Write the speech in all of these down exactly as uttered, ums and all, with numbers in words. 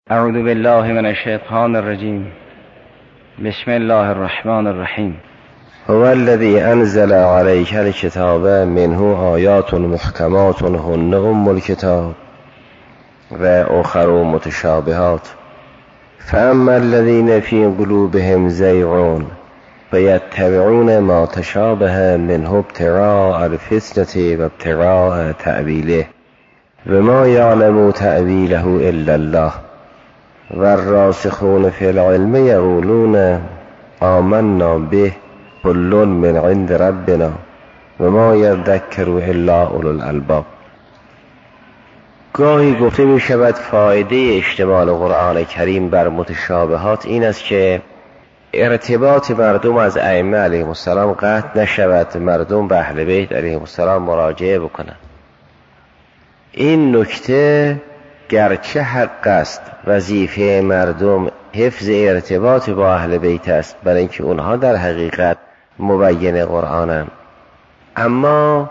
اعوذ بالله من الشیطان الرجیم. بسم الله الرحمن الرحیم. هو الذی انزل علیک الکتاب منه آیات محکمات هن ام الکتاب و اخر متشابهات فاما الذین فی قلوبهم زیغ فیتبعون ما تشابه منه ابتغاء الفتنة و ابتغاء تأویله و ما یعلم تأویله الا الله و الراسخون فی العلم یقولون آمنا به کل من عند ربنا و ما یذکر الا اولو الالباب. گاهی گفته می شود فایده اشتمال قرآن کریم بر متشابهات این است که ارتباط مردم از ائمه علیهم السلام قطع نشود، مردم به اهل بیت علیهم السلام مراجعه بکنند. این نکته گرچه حق است، وظیفه مردم حفظ ارتباط با اهل بیت است، برای اینکه اونها در حقیقت مبین قرآنند، اما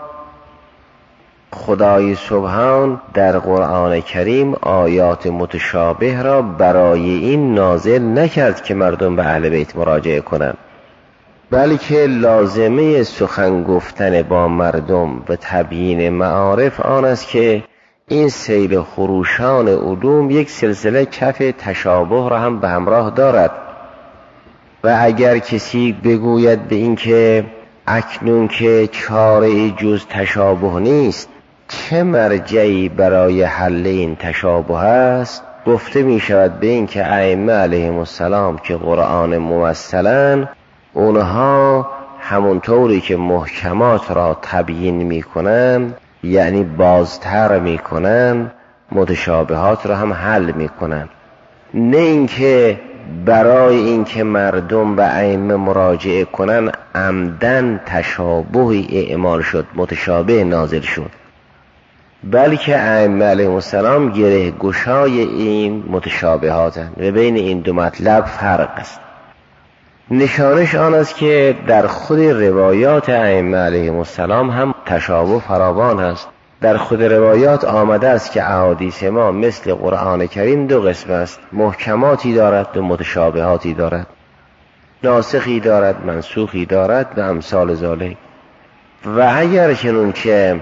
خدای سبحان در قرآن کریم آیات متشابه را برای این نازل نکرد که مردم به اهل بیت مراجعه کنند، بلکه لازمه سخن گفتن با مردم و تبیین معارف آن است که این سیل خروشان علوم یک سلسله کف تشابه را هم به همراه دارد و اگر کسی بگوید به این که اکنون که چاره جز تشابه نیست چه مرجعی برای حل این تشابه است، گفته می شود به این که ائمه علیهم السلام که قرآن ممثلن، اونها همونطوری که محکمات را تبیین می کنن، یعنی بازتر می کنن، متشابهات را هم حل می کنن. نه اینکه برای اینکه مردم به ائمه مراجعه کنن عمدن تشابهی اعمال شد، متشابه نازل شد، بلکه ائمه علیهم السلام گره گشای این متشابهاتند و بین این دو مطلب فرق است. نشانش آن است که در خود روایات ائمه علیهم السلام هم تشابه فراوان است. در خود روایات آمده است که احادیث ما مثل قرآن کریم دو قسم است، محکماتی دارد و متشابهاتی دارد، ناسخی دارد منسوخی دارد و امثال ذالک. و اگر چنون که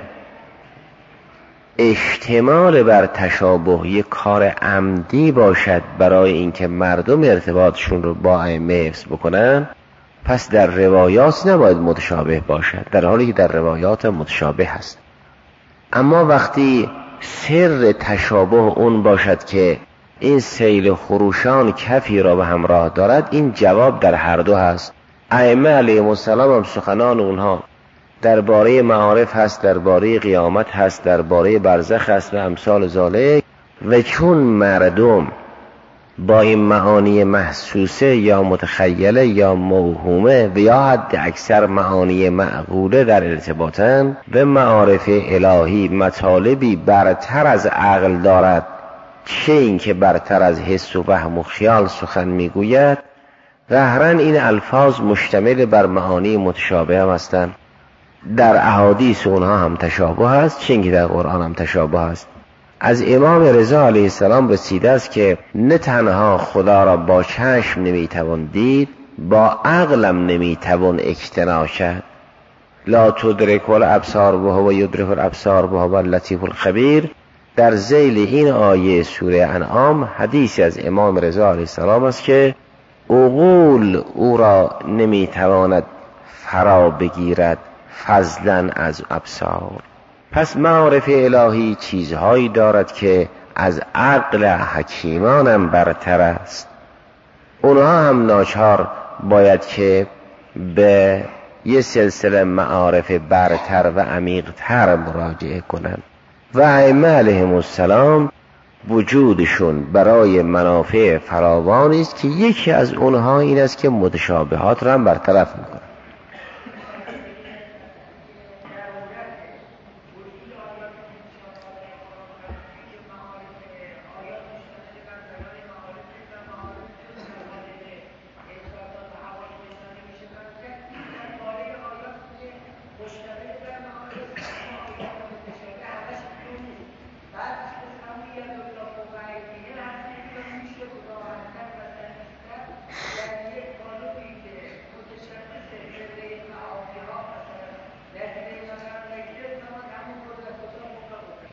اشتمال بر تشابه یک کار عمدی باشد برای اینکه مردم ارتباطشون رو با ائمه حفظ بکنن، پس در روایات نباید متشابه باشد، در حالی که در روایات متشابه هست. اما وقتی سر تشابه اون باشد که این سیل خروشان کفی را به همراه دارد، این جواب در هر دو هست. ائمه علیهم السلام هم سخنان اونها درباره معارف هست، درباره قیامت هست، درباره برزخ هست و امثال ذالک، و چون مردم با این معانی محسوسه یا متخیله یا موهومه و یا حد اکثر معانی معقوله در ارتباطن و معارف الهی مطالبی برتر از عقل دارد، چه این که برتر از حس و وهم و خیال سخن میگوید، ظاهراً این الفاظ مشتمل بر معانی متشابه هم هستند. در احادیث اونها هم تشابه هست، چه اینکه در قرآن هم تشابه هست. از امام رضا علیه السلام رسیده است که نه تنها خدا را با چشم نمیتوان دید، با عقلم نمیتوان اقتناع کرد. لا تدرک الابصار و هو یدرک الابصار و هو اللطیف الخبیر. در ذیل این آیه سوره انعام حدیثی از امام رضا علیه السلام است که عقول او را نمیتواند فرا بگیرد فضلا از ابصار. پس معارف الهی چیزهایی دارد که از عقل حکیمانم برتر است. اونها هم ناچار باید که به یه سلسله معارف برتر و عمیق‌تر مراجعه کنند و ائمه علیهم السلام وجودشون برای منافع فراوانی است که یکی از اونها این است که متشابهات را هم برطرف میکنند.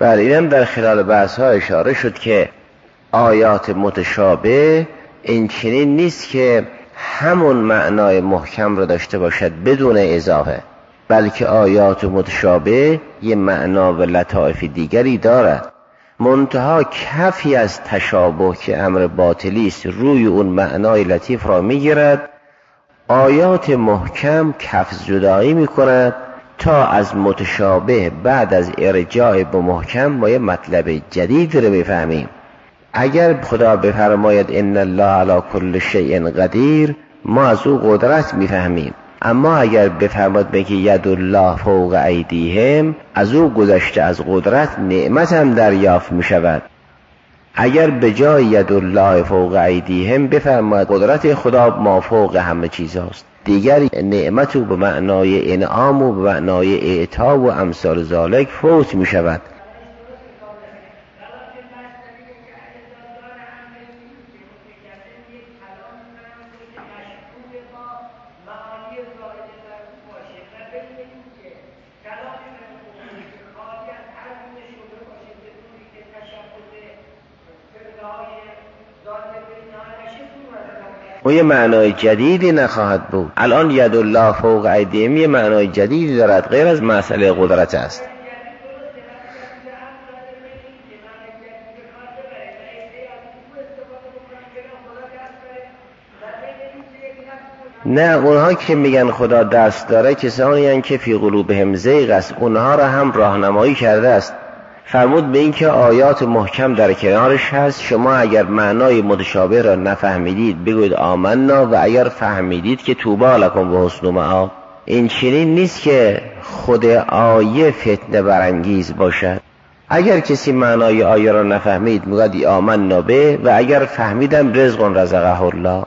بله، اینم در خلال بحث ها اشاره شد که آیات متشابه این چنین نیست که همون معنای محکم را داشته باشد بدون اضافه، بلکه آیات متشابه یه معنا و لطائف دیگری دارد، منتها کفی از تشابه که امر باطلی است روی اون معنای لطیف را میگیرد. آیات محکم کف زدایی میکند تا از متشابه بعد از ارجاع به محکم ما یه مطلب جدید رو میفهمیم. اگر خدا بفرماید ان الله علی کل شیء قدیر، ما از او قدرت میفهمیم، اما اگر بفرماید بگه ید الله فوق ایدیهم، از او گذشته از قدرت نعمت هم دریافت میشود. اگر به جای ید الله فوق ایدیهم بفرماید قدرت خدا ما فوق همه چیز هست، دیگر نعمت به معنای انعام و به معنای اعطا و امثال ذالک فوت می شود. و یه معنای جدیدی نخواهد بود. الان ید الله فوق ایدیهم یه معنای جدیدی دارد، غیر از مسئله قدرت است. نه، اونها که میگن خدا دست داره کسانی هستند که فی قلوبهم زیغ است، اونها را هم راهنمایی کرده است. فرمود به این که آیات محکم در کنارش هست، شما اگر معنای متشابه را نفهمیدید بگوید آمنا، و اگر فهمیدید که طوبی لکم و حسن مآب. این چنین نیست که خود آیه فتنه برانگیز باشد. اگر کسی معنای آیه را نفهمید میگوید آمنا به، و اگر فهمیدم رزق رزقه الله.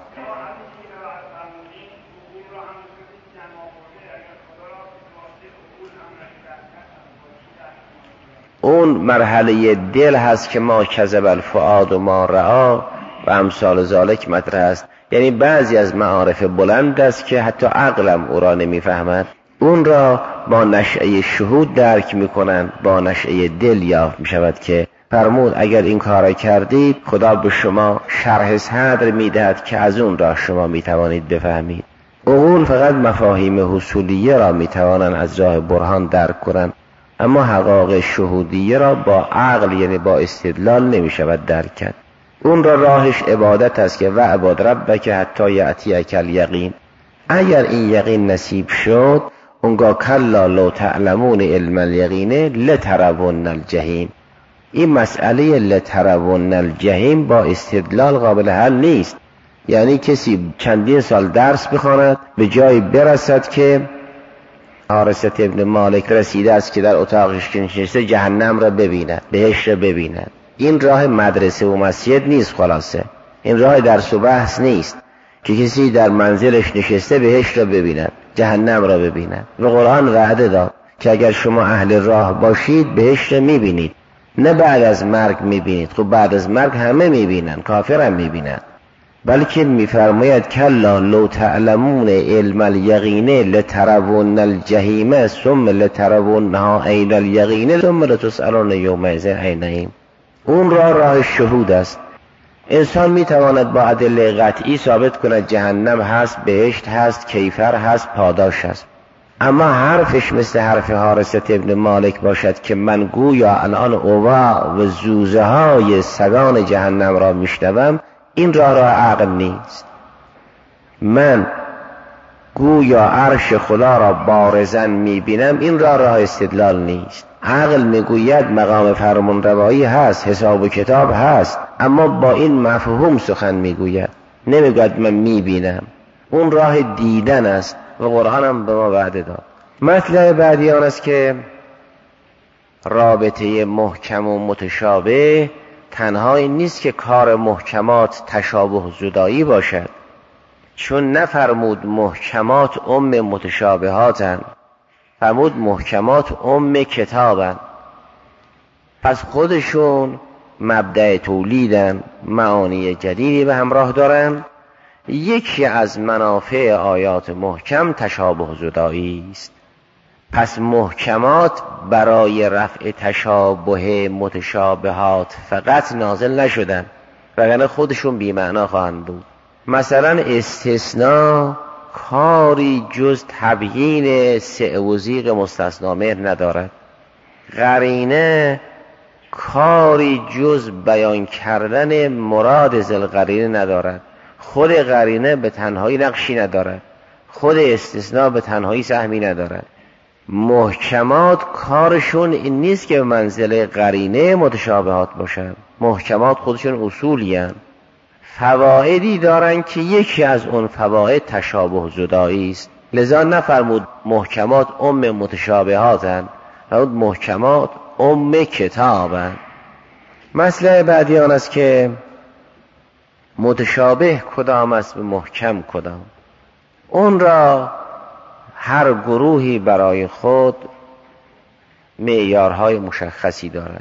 اون مرحله دل هست که ما کذب الفؤاد و ما رعا و امثال ذالک مطرح است. یعنی بعضی از معارف بلند است که حتی عقلم او را نمیفهمد، اون را با نشأه شهود درک میکنند، با نشأه دل یافت میشود که فرمود اگر این کار کردید خدا به شما شرح صدر میدهد که از اون را شما میتوانید بفهمید. عقول فقط مفاهیم حصولیه را میتوانند از راه برهان درک کنند، اما حقایق شهودیه را با عقل یعنی با استدلال نمی شود درک کرد. اون را راهش عبادت است که و عباد ربک حتی یأتیک الیقین. اگر این یقین نصیب شد اونگاه کلا لو تعلمون علم الیقین لترون الجحیم. این مسئله لترون الجحیم با استدلال قابل حل نیست. یعنی کسی چندین سال درس بخواند به جای برسد که حارثة ابن مالک رسیده است که در اتاقش که نشسته جهنم را ببیند، بهشت را ببیند. این راه مدرسه و مسجد نیست، خلاصه این راه درس و بحث نیست که کسی در منزلش نشسته بهشت را ببیند، جهنم را ببیند. و قرآن وعده داد که اگر شما اهل راه باشید بهشت را میبینید، نه بعد از مرگ میبینید. خب بعد از مرگ همه میبینند، کافر هم میبینند. بلکه میفرماید کلا لو تعلمون علم الیقین لترون الجحیم ثم لترونها عین الیقین ثم لتسألون یومئذ عن النعیم. اون را راه شهود است. انسان میتواند با ادله قطعی ثابت کند جهنم هست، بهشت هست، کیفر هست، پاداش هست، اما حرفش مثل حرف حارثة ابن مالک باشد که من گویا الان اوضاع و زوزه های سگان جهنم را میشنوم، این راه راه عقل نیست. من گویا عرش خدا را بارزن میبینم، این راه راه استدلال نیست. عقل میگوید مقام فرمان روایی هست، حساب و کتاب هست، اما با این مفهوم سخن میگوید، نمیگوید من میبینم. اون راه دیدن است و قرآن هم به ما وعده داد. مطلب بعدی آن است که رابطه محکم و متشابه تنها این نیست که کار محکمات تشابه زدایی باشد، چون نفرمود محکمات ام متشابهاتند، فرمود محکمات ام کتابند. پس خودشون مبدأ تولیدن، معانی جدیدی به همراه دارند. یکی از منافع آیات محکم تشابه زدایی است. پس محکمات برای رفع تشابه متشابهات فقط نازل نشدن، وگرنه خودشون بی معنا خواهند بود. مثلا استثناء کاری جز تبیین سع و زیغ مستثنامه ندارد، قرینه کاری جز بیان کردن مراد ذل قرینه ندارد، خود قرینه به تنهایی نقشی ندارد، خود استثناء به تنهایی سهمی ندارد. محکمات کارشون این نیست که به منزله قرینه متشابهات باشن، محکمات خودشون اصولی هستند، فوائدی دارن که یکی از اون فواید تشابه زدایی است. لذا نفرمود محکمات ام متشابهاتن، فرمود محکمات ام کتابن. مسئله بعدی آن است که متشابه کدام است و محکم کدام. اون را هر گروهی برای خود معیارهای مشخصی دارد.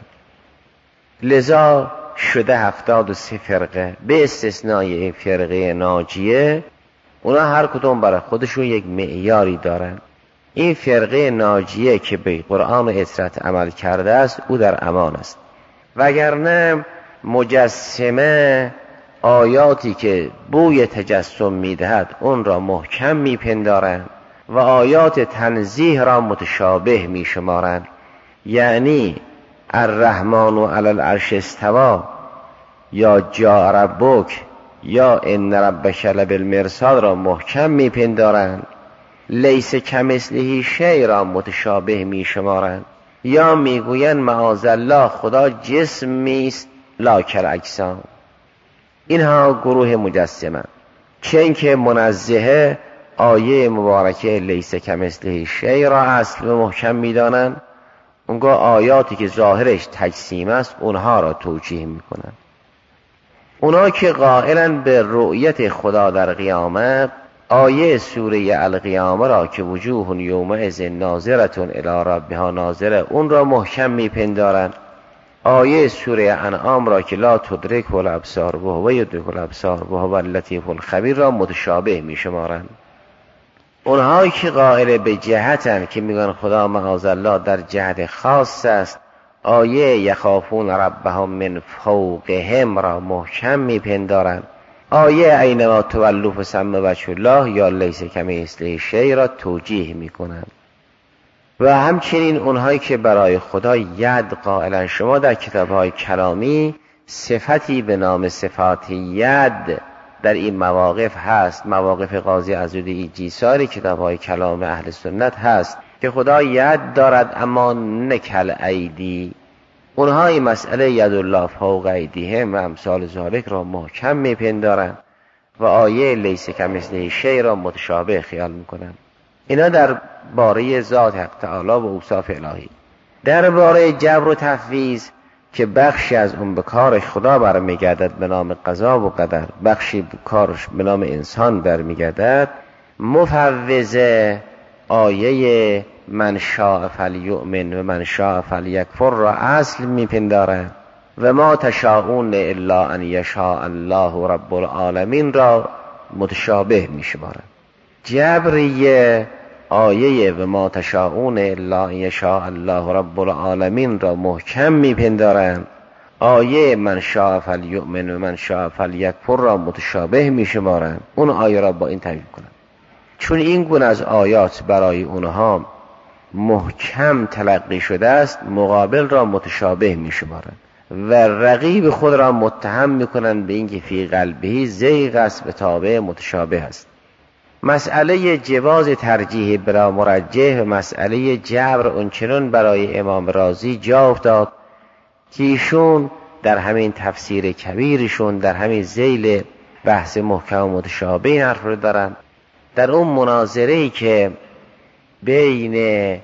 لذا شده هفتاد و سه فرقه به استثنای فرقه ناجیه، اونا هر کدوم برای خودشون یک معیاری دارن. این فرقه ناجیه که به قرآن و اطرت عمل کرده است او در امان است، وگرنه مجسمه آیاتی که بوی تجسم میدهد اون را محکم میپندارند و آیات تنزیه را متشابه میشمارند. یعنی الرحمن علی العرش استوی یا جاء ربک یا ان ربک لبالمرصاد را محکم میپندارند، لیس کمثله شیء را متشابه میشمارند، یا میگویند معاذالله خدا جسمی است لا کالاجسام. اینها گروه مجسمه. چه اینکه منزهه آیه مبارکه لیس کمثله شیء را اصل و محکم میدانند، اونگاه آیاتی که ظاهرش تجسیم است اونها را توجیه میکنند. اونا که قائلن به رؤیت خدا در قیامت، آیه سوره القیامه را که وجوه یومئذ ناظرة الی ربها ناظره اون را محکم میپندارند. آیه سوره انعام را که لا تدرک الابصار و هو یدرک الابصار و هو اللطیف الخبیر را متشابه میشمارند. اونهایی که قائل به جهتن که میگن خدا معاذالله در جهت خاص است، آیه یخافون ربهم من فوقهم را محکم میپندارند. آیه اینما تولوا فثم وجه الله یا لیس کمثله شیء را توجیه میکنند. و همچنین اونهایی که برای خدا ید قائلن، شما در کتاب‌های کلامی صفتی به نام صفات ید در این مواقف هست. مواقف قاضی عزودی جیساری کتاب‌های کلام اهل سنت هست که خدا ید دارد اما نکل ایدی. اونها این مسئله ید الله فوق ایدیهم و امثال ذالک را محکم میپندارند و آیه لیس کمثله شیء را متشابه خیال میکنند. اینا در باره ذات حق تعالی و اوصاف الهی. در باره جبر و تفویض که بخشی از اون به کار خدا برمیگردد به نام قضا و قدر، بخشی به کارش به نام انسان برمیگردد، مفوضه آیه من شاء فلیؤمن و من شاء فلیکفر را اصل میپندارند و ما تشاءون الا ان یشاء الله رب العالمین را متشابه میشمارند. جبریه آیه و ما تشاءون الا ان یشاء الله رب العالمین را محکم میپندارند. آیه من شاء فلیؤمن و من شاء فلیکفر را متشابه میشمارند. اون آیه را با این تعبیر کنند، چون این گونه از آیات برای اونها محکم تلقی شده است، مقابل را متشابه میشمارند و رقیب خود را متهم میکنند به اینکه فی قلبه زیغ است و تابع متشابه است. مسئله جواز ترجیح بلا مرجح و مسئله جبر اونچنان برای امام رازی جا افتاد که ایشون در همین تفسیر کبیرشون در همین ذیل بحث محکم و متشابه این حرف رو دارن. در اون مناظره‌ای که بین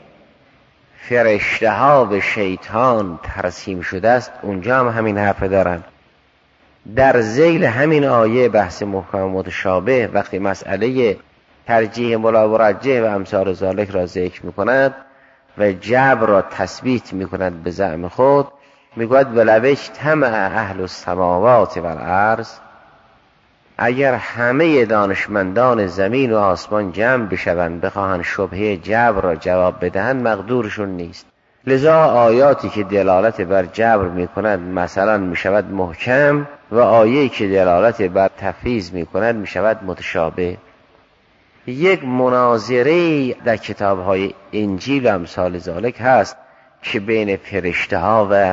فرشته ها و شیطان ترسیم شده است اونجا هم همین حرف دارن. در ذیل همین آیه بحث محکم و متشابه وقتی مسئله ترجیح بلا مرجح و امثال ذالک را ذکر میکند و جبر را تثبیت میکند به زعم خود، میگوید ولو اجتمع اهل السماوات والارض اگر همه دانشمندان زمین و آسمان جمع بشوند بخواهند شبهه جبر را جواب بدهند مقدورشون نیست. لذا آیاتی که دلالت بر جبر می کند مثلا می شود محکم و آیه‌ای که دلالت بر تفویض می کند می شود متشابه. یک مناظره در کتاب‌های انجیل و امثال ذالک هست که بین فرشته ها و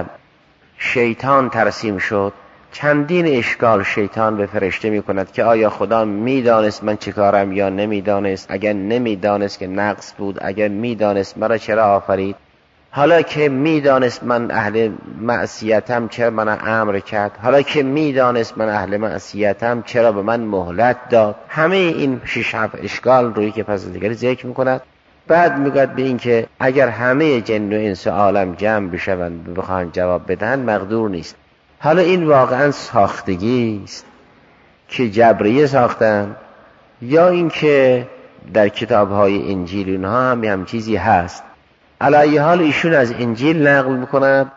شیطان ترسیم شد. چندین اشکال شیطان به فرشته می کند که آیا خدا می دانست من چه کارم یا نمی دانست؟ اگر نمی دانست که نقص بود، اگر می دانست مرا چرا آفرید؟ حالا که می دانست من اهل معصیتم چرا من امر کرد؟ حالا که می دانست من اهل معصیتم چرا به من مهلت داد؟ همه این شش هفت اشکال روی که پس دیگری ذکر می کند. بعد میگوید به این که اگر همه جن و انس عالم جمع بشوند بخواهند جواب بدهند مقدور نیست. حالا این واقعا ساختگی است که جبریه ساختن یا این که در کتاب‌های انجیل اونها هم هم چیزی هست؟ علی حال ایشون از انجیل نقل میکنند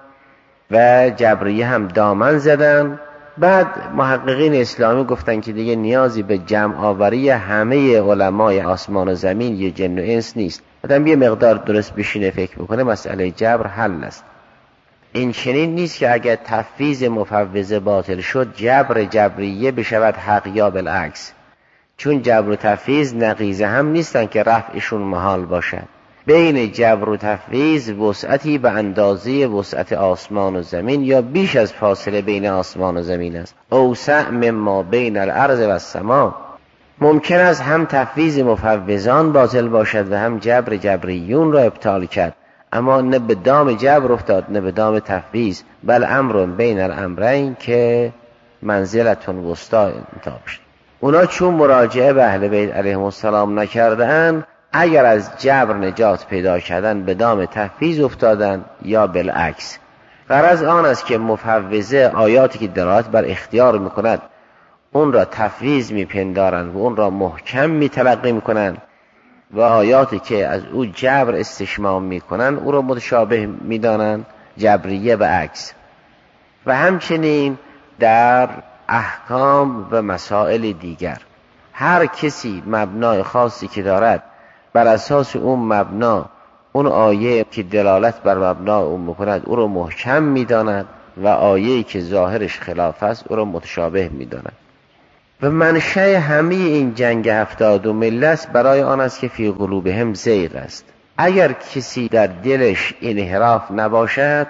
و جبریه هم دامن زدن. بعد محققین اسلامی گفتن که دیگه نیازی به جمع آوری همه علمای آسمان و زمین یا جن و انس نیست. آدم یه مقدار درست بشینه فکر بکنه مسئله جبر حل است. این چنین نیست که اگر تفویض مفوضه باطل شد جبر جبریه بشود حق یا بالعکس، چون جبر و تفویض نقیضه هم نیستن که رفعشون محال باشد. بین جبر و تفویض وسعتی به اندازه وسعت آسمان و زمین یا بیش از فاصله بین آسمان و زمین است، اوسع مما بین الارض و السما. ممکن است هم تفویض مفوضان باطل باشد و هم جبر جبریون را ابطال کرد، اما نه به دام جبر افتاد نه به دام تفویض، بل امر بین الامرین که منزلتون وسطا انتخاب شد. اونا چون مراجعه به اهل بیت علیهم السلام نکردن، اگر از جبر نجات پیدا کردن به دام تفویض افتادن یا بالعکس. غرض آن است که مفوضه آیاتی که دلالت بر اختیار میکند اون را تفویض میپندارند و اون را محکم میتلقی میکنند و آیاتی که از او جبر استشمام میکنند او را متشابه میدانند، جبریه و عکس. و همچنین در احکام و مسائل دیگر هر کسی مبنای خاصی که دارد بر اساس اون مبنا اون آیه که دلالت بر مبنا اون میکند او را محکم میداند و آیه‌ای که ظاهرش خلاف است او را متشابه میداند. و منشأ همه این جنگ هفتاد و ملت برای آن است که فی قلوبهم زیغ است. اگر کسی در دلش انحراف نباشد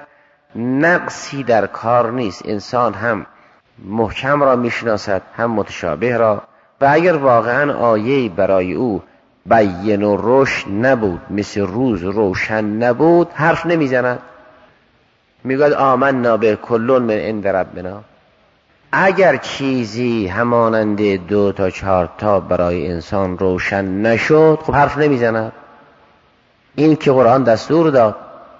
نقصی در کار نیست، انسان هم محکم را میشناسد هم متشابه را، و اگر واقعا آیه‌ای برای او بین و رشد نبود، مثل روز روشن نبود، حرف نمیزند، میگوید آمنا به کلون من عند ربنا. اگر چیزی همانند دو تا چهار تا برای انسان روشن نشد خب حرف نمیزند. این که قرآن دستور داد.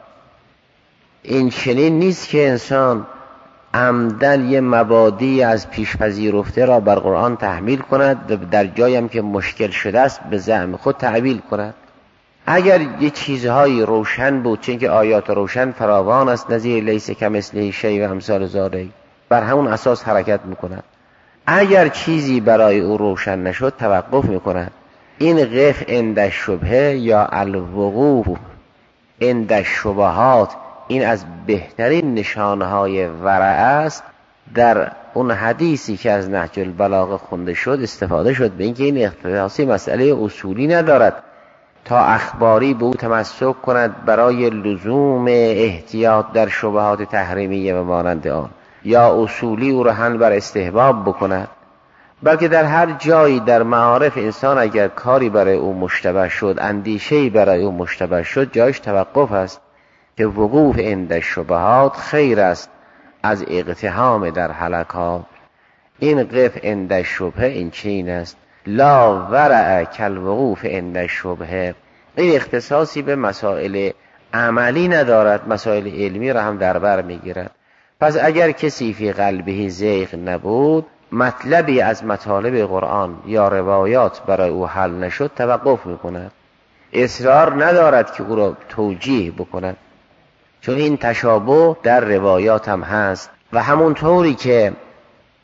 این چنین نیست که انسان عمدن یه مبادی از پیش پذیرفته را بر قرآن تحمیل کند و در جایم که مشکل شده است به زعم خود تعویل کند. اگر یه چیزهایی روشن بود، چون که آیات روشن فراوان است، نظیر لیس کمثله شیء و امثال ذالک، بر همون اساس حرکت میکند. اگر چیزی برای او روشن نشد توقف میکند. این قف عند الشبهه یا الوقوف عند الشبهات، این از بهترین نشانهای ورع است. در اون حدیثی که از نهج البلاغه خونده شد استفاده شد به اینکه این اختصاصی مسئله اصولی ندارد تا اخباری به او تمسک کند برای لزوم احتیاط در شبهات تحریمیه و مانند آن، یا اصولی او را حمل بر استحباب بکند، بلکه در هر جایی در معارف انسان اگر کاری برای او مشتبه شد، اندیشه‌ای برای او مشتبه شد، جایش توقف است که وقوف عند الشبهات خیر است از اقتحام در حلقات. این قف عند الشبهه این چین است، لا ورع کالوقوف عند الشبهه. این اختصاصی به مسائل عملی ندارد، مسائل علمی را هم در بر میگیرد. پس اگر کسی فی قلبه زیغ نبود، مطلبی از مطالب قرآن یا روایات برای او حل نشد توقف میکند، اصرار ندارد که او را توجیه بکند، چون این تشابه در روایات هم هست. و همون طوری که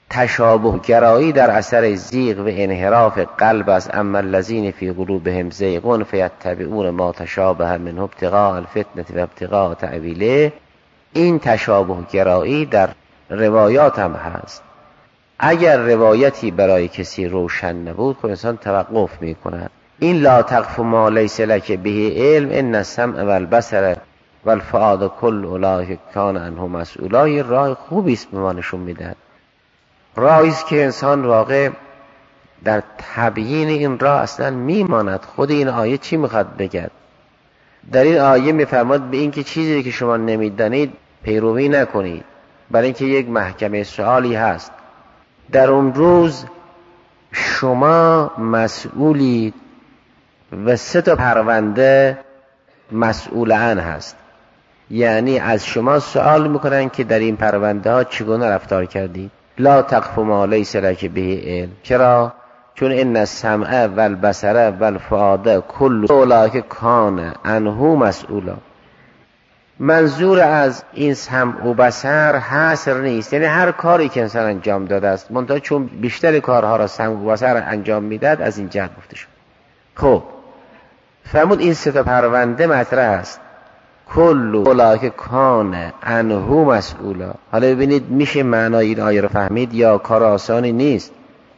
تشابه گرایی در اثر زیغ و انحراف قلب است. اما الذین فی قلوبهم زیغ فیتبعون ما تشابه منه ابتغاء الفتنة و ابتغاء تأویله. این تشابه گرایی در روایات هم هست. اگر روایتی برای کسی روشن نبود خب انسان توقف میکند. این لا تقف ما لیس لک به علم ان السمع والبصر والفؤاد کل اولئک کان عنه مسئولا. راه خوبی است به ما نشون میدهد. راهی است که انسان واقع در تبیین این راه اصلا میماند. خود این آیه چی میخواد بگد؟ در این آیه میفرماد به این که چیزی که شما نمیدانید پیروی نکنید، برای اینکه یک محکمه سوالی هست. در اون روز شما مسئولید و سه تا پرونده مسئول عن هست. یعنی از شما سوال میکنن که در این پرونده ها چگونه رفتار کردید. لا تقف ما لیس لک به علم. چرا؟ چون ان السمع والبصر والفؤاد کل اولئک کان عنه مسئولا. منظور از این سمع و بصر حصر نیست، یعنی هر کاری که انسان انجام داده است، منتها چون بیشتر کارها را سمع و بصر انجام میداد از این جهت گفته شد. خب فرمود این سه تا پرونده مطرح است. کل اولئک کان عنه مسئولا. حالا ببینید میشه معنای این آیه رو فهمید یا کار آسانی نیست.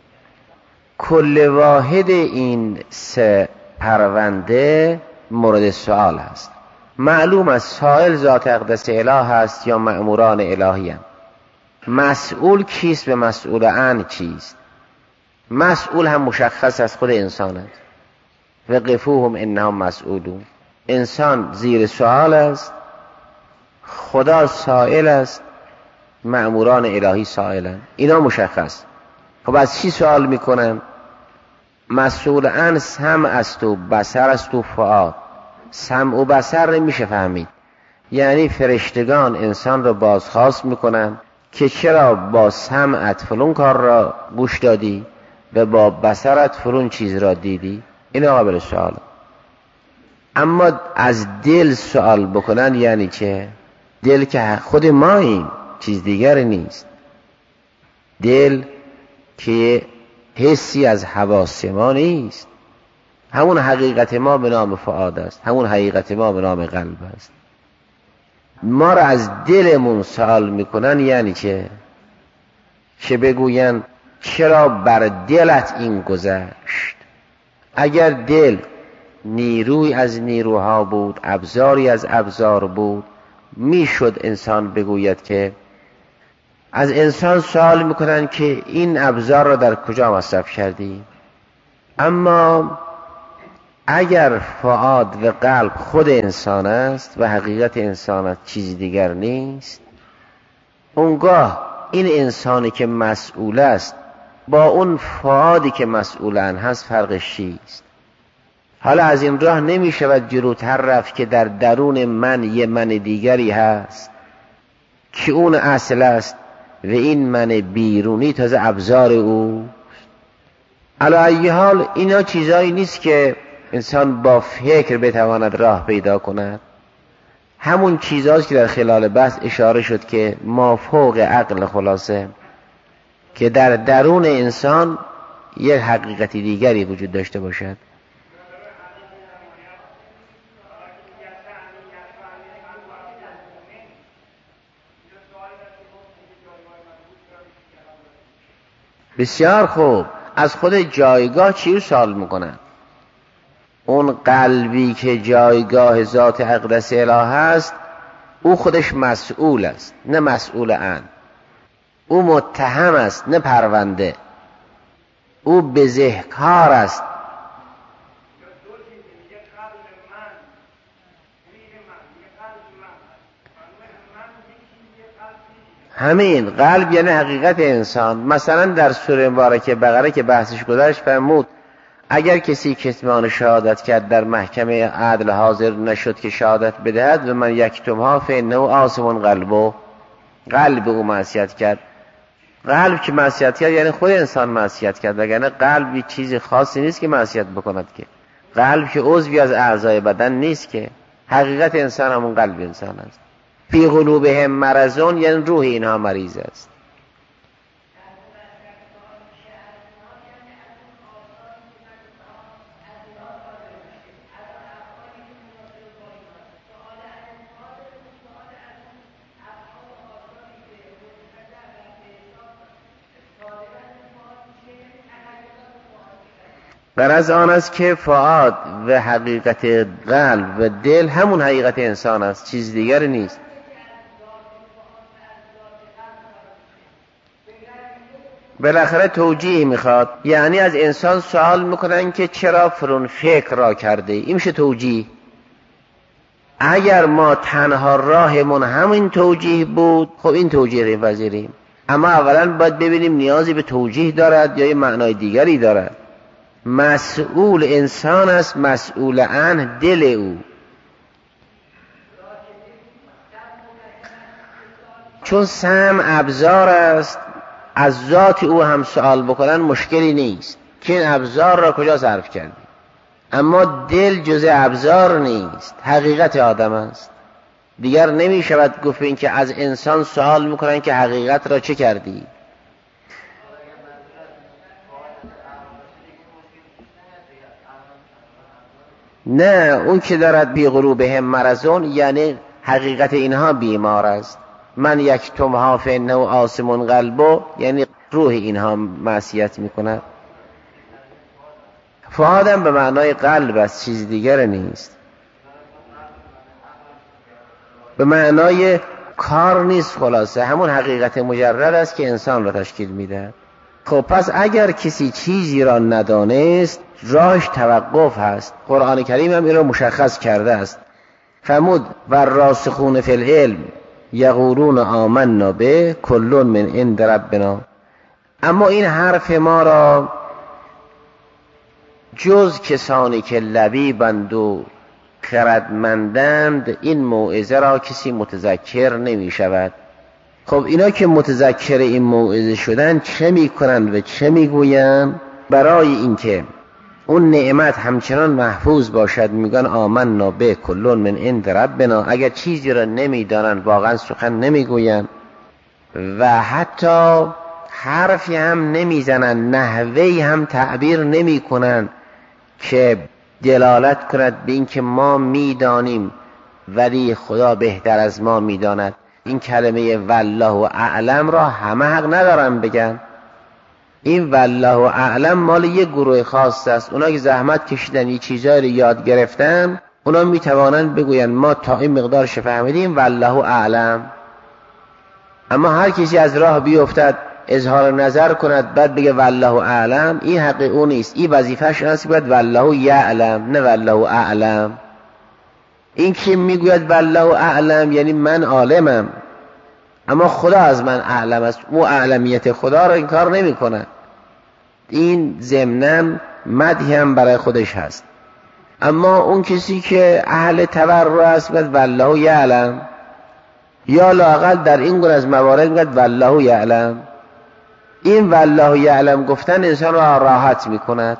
کل واحد این سه پرونده مورد سوال هست. معلوم است سائل ذات اقدس اله هست یا مأموران الهی هم. مسئول کیست و مسئول عن چیست؟ مسئول هم مشخص از خود انسان است. وقفوهم انهم مسئولون. انسان زیر سوال است، خدا سائل است، مأموران الهی سائلن. اینا مشخص. خب از چی سوال میکنن؟ مسئول عن سمع است و بصر است و فؤاد. سمع و بصر میشه فهمید، یعنی فرشتگان انسان را بازخواست میکنن که چرا با سمعت فلان کار را گوش دادی و با بصرت فلان چیز را دیدی. این قابل سوال. اما از دل سوال بکنن یعنی چه؟ دل که خود ماییم، چیز دیگر نیست. دل که حسی از حواس ما نیست. همون حقیقت ما به نام فؤاد است، همون حقیقت ما به نام قلب است. ما را از دلمون سوال میکنن یعنی چه؟ چه بگوین چرا بر دلت این گذشت؟ اگر دل نیروی از نیروها بود، ابزاری از ابزار بود، میشد انسان بگوید که از انسان سوال میکنن که این ابزار را در کجا مصرف کردی؟ اما اگر فؤاد و قلب خود انسان است و حقیقت انسان است چیز دیگر نیست، اونگاه این انسانی که مسئول است با اون فؤادی که مسئولن هست فرقش چیست؟ حالا از این راه نمی شود جلوتر رفت که در درون من یه من دیگری هست که اون اصل است و این من بیرونی تازه ابزار او. علی ای حال اینا چیزایی نیست که انسان با فکر بتواند راه پیدا کند. همون چیزهاست که در خلال بحث اشاره شد که ما فوق عقل، خلاصه که در درون انسان یک حقیقتی دیگری وجود داشته باشد. بسیار خوب. از خود جایگاه چی رو سوال میکنن؟ اون قلبی که جایگاه ذات اقدس اله است او خودش مسئول است، نه مسئول عن. او متهم است، نه پرونده. او بزهکار است. همین قلب یعنی حقیقت انسان. مثلا در سوره مبارکه بقره که بحثش گذشت فرمود اگر کسی کتمان شهادت کرد در محکمه عدل حاضر نشد که شهادت بدهد و من یکتمها فانه آثم قلبه. قلب او معصیت کرد. قلب که معصیت کرد یعنی خود انسان معصیت کرد، وگرنه قلب چیز خاصی نیست که معصیت بکند که. قلب که عضوی از اعضای بدن نیست که. حقیقت انسان همون قلب انسان است. فی قلوبهم مرض یعنی روح اینها مریض است. غرض آن است که فؤاد و حقیقت قلب و دل همون حقیقت انسان است، چیز دیگری نیست. بالاخره توجیه میخواد، یعنی از انسان سوال میکنن که چرا فرون فکر را کرده. این میشه توجیه. اگر ما تنها راهمون همین توجیه بود، خب این توجیه رو پذیریم. اما اولا باید ببینیم نیازی به توجیه دارد یا یه معنای دیگری دارد. مسئول انسان است، مسئول عن دل او. چون سمع ابزار است، از ذات او هم سوال بکنن مشکلی نیست که این ابزار را کجا صرف کردی. اما دل جزء ابزار نیست، حقیقت آدم است. دیگر نمی شود گفت این که از انسان سوال میکنن که حقیقت را چه کردی. نه، اون که دارد بی قلوبهم مرضون یعنی حقیقت اینها بیمار است. من یک تمها فانه آسم قلبو یعنی روح اینها معصیت میکند. فؤادم به معنای قلب است، چیز دیگر نیست. به معنای کار نیست، خلاصه همون حقیقت مجرد است که انسان را تشکیل میده. خب پس اگر کسی چیزی را ندانست راهش توقف هست. قرآن کریم هم این را مشخص کرده است. فرمود و راسخون فی العلم یقولون آمنا به کل من عند ربنا. اما این حرف ما را جز کسانی که لبیبند و خردمندند این موعظه را کسی متذکر نمی شود. خب اینا که متذکر این موعظه شدن چه می کنند و چه می گویند؟ برای اینکه اون نعمت همچنان محفوظ باشد میگن آمنا به کل من عند ربنا. اگر چیزی را نمیدانند واقعا سخن نمیگویند و حتی حرفی هم نمیزنند، نحوی هم تعبیر نمی کنند که دلالت کند به این که ما میدانیم ولی خدا بهتر از ما میداند. این کلمه والله اعلم را همه حق ندارن بگن. این والله اعلم مال یک گروه خاص است. اونا که زحمت کشیدن یه چیزایی رو یاد گرفتن اونا میتوانند بگوین ما تا این مقدارش فهمیدیم والله اعلم. اما هر کسی از راه بیفتد اظهار نظر کند بعد بگه والله اعلم، این حق او نیست. این وظیفه‌اش است که باید والله یعلم نه والله اعلم. این که میگوید والله اعلم یعنی من عالمم اما خدا از من اعلم است. او اعلمیت خدا را انکار نمی کنه. این ضمناً مدحی هم برای خودش هست. اما اون کسی که اهل تورع است میگه والله یعلم، یا لااقل در این گونه از موارد میگه والله یعلم. این والله یعلم گفتن انسان را راحت میکند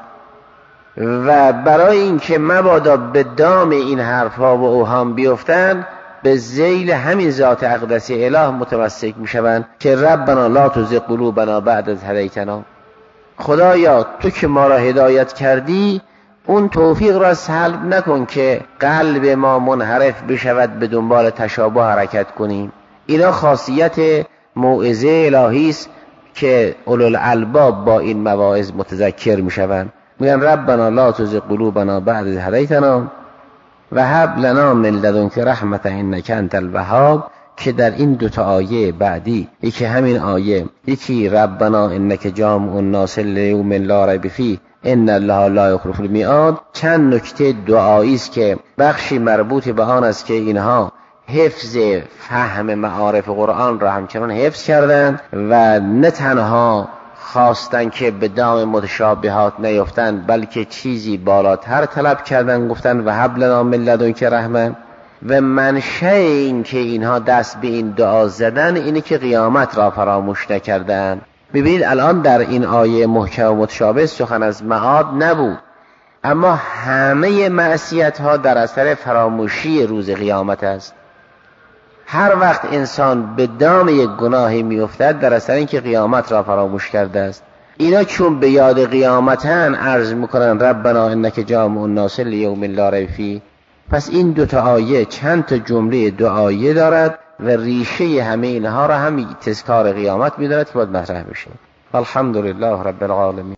و برای اینکه مبادا به دام این حرفها و اوهام بیفتن به ذیل همین ذات اقدس اله متمسک میشوند که ربنا لا تزغ قلوبنا بعد اذ هدیتنا. خدایا تو که ما را هدایت کردی اون توفیق را سلب نکن که قلب ما منحرف بشود به دنبال تشابه حرکت کنیم. اینا خاصیت موعظه الهی است که اولوالالباب با این مواعظ متذکر میشوند. میگن ربنا لا تزغ قلوبنا بعد اذ هدیتنا و هب لنا من لدنک رحمة انک انت الوهاب، که در این دوتا آیه بعدی، یکی همین آیه، یکی ربنا انک جامع الناس لیوم لا ریب فیه ان الله لا یخلف المیعاد، چند نکته دعایی است که بخشی مربوط به آن است که اینها حفظ فهم معارف قرآن را همچنان حفظ کردند و نه تنها خواستن که به دام متشابهات نیفتن بلکه چیزی بالاتر طلب کردن، گفتن و هب لنا من لدنک رحمه. و منشأ این که اینها دست به این دعا زدن اینه که قیامت را فراموش نکردن. ببینید الان در این آیه محکم و متشابه سخن از معاد نبود، اما همه معصیت ها در اثر فراموشی روز قیامت است. هر وقت انسان به دام یک گناهی میافتد در اثر اینکه قیامت را فراموش کرده است. اینا چون به یاد قیامتن عرض میکنن ربنا انک جامع الناس لیوم لا ریب فیه. پس این دو تا آیه چند تا جمله دعایه دارد و ریشه همه اینها را هم تذکار قیامت میدارد که باید مطرح بشه. الحمدلله رب العالمین.